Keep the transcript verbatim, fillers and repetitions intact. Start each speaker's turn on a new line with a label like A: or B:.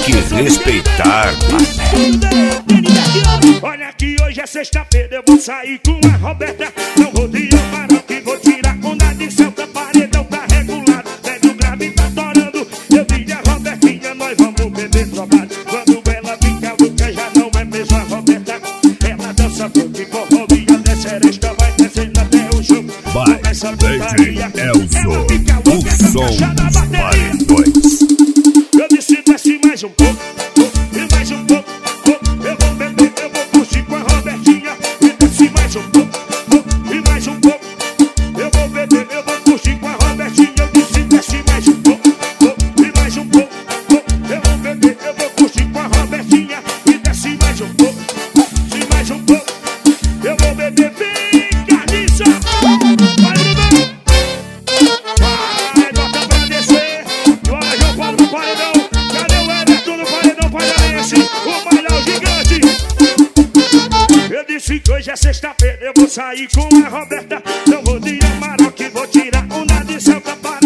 A: que respeitar.
B: Olha que hoje é sexta-feira, eu vou sair com a Roberta. Não vou de Amarok, vou tirar onda de Celta. Paredão tá regulado, pega o grave, tá torando. Eu vi a Robertinha, nós vamos beber drogado. Quando ela fica louca, já não é mesmo a Roberta. Ela dança funk, forró e a seresta vai descendo até o chão. Começa a putaria,
A: Elzo, o som dos paredões.
B: Eu disse, desce mais um pouco, e mais um pouco. Eu vou beber, eu vou curtir com a Robertinha. E desce mais um pouco, e mais um pouco. Eu vou beber, eu vou curtir com a Robertinha. Eu disse, desce mais um pouco, e mais um pouco. Eu vou beber, eu vou curtir com a Robertinha. E desce mais um pouco, e mais um pouco. Eu vou beber, vem, carniça. Vai, Bruno. Vai, bota pra descer. Bora, João Paulo no paredão. Cadê o Everton no paredão paranaense? O bailão gigante. Eu disse que hoje é sexta-feira, eu vou sair com a Roberta. Eu vou de Amarok, vou tirar onda de Celta.